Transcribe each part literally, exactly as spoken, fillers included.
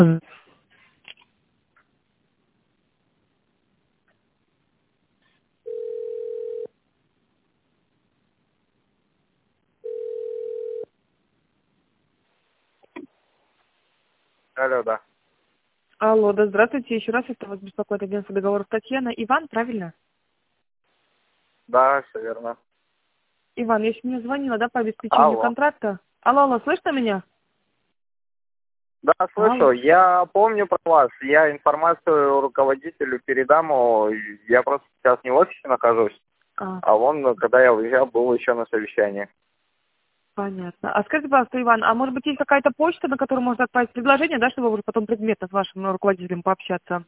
Алло, да. Алло, да, здравствуйте. Еще раз это вас беспокоит агентство договоров Татьяна. Иван, правильно? Да, все верно. Иван, я сегодня звонила, да, по обеспечению Алло. контракта. Алло, алло, слышно меня? Да, Алло. слышу. Я помню про вас. Я информацию руководителю передам. о, Я просто сейчас не в офисе нахожусь. А, А он, когда я уезжал, был еще на совещании. понятно. А скажите, пожалуйста, Иван, а может быть есть какая-то почта, на которую можно отправить предложение, да, чтобы уже потом предметно с вашим руководителем пообщаться?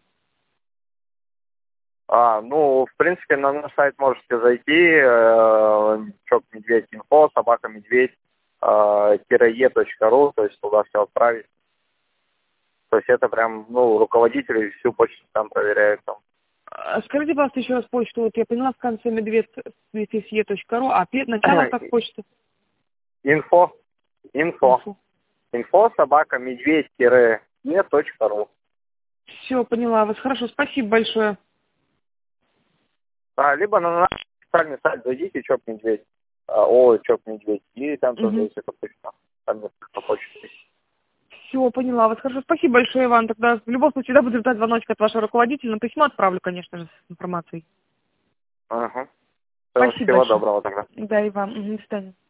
А, ну, в принципе, на наш сайт можете зайти. Э, чоп медведь инфо, собака медведь, э, е точка ру, то есть туда все отправить. То есть это прям, ну, руководители всю почту там проверяют. Там. А скажите, пожалуйста, еще раз почту. Вот я поняла в конце медведь точка ру, а пе- начало как почта? Инфо. Инфо. Инфо. Инфо, собака, медведь, тире, е точка ру. Все, поняла вас. Хорошо, спасибо большое. А, либо на наш официальный сайт зайдите, чоп медведь. А, о, чоп медведь. И там тоже Угу. есть эта почта. Там несколько почт есть. Все, поняла вас. Хорошо, спасибо большое, Иван. Тогда в любом случае, да, буду ждать звоночек от вашего руководителя, но письмо отправлю, конечно же, с информацией. Ага. Спасибо Всего большое. доброго тогда. Да, Иван. Угу, до свидания.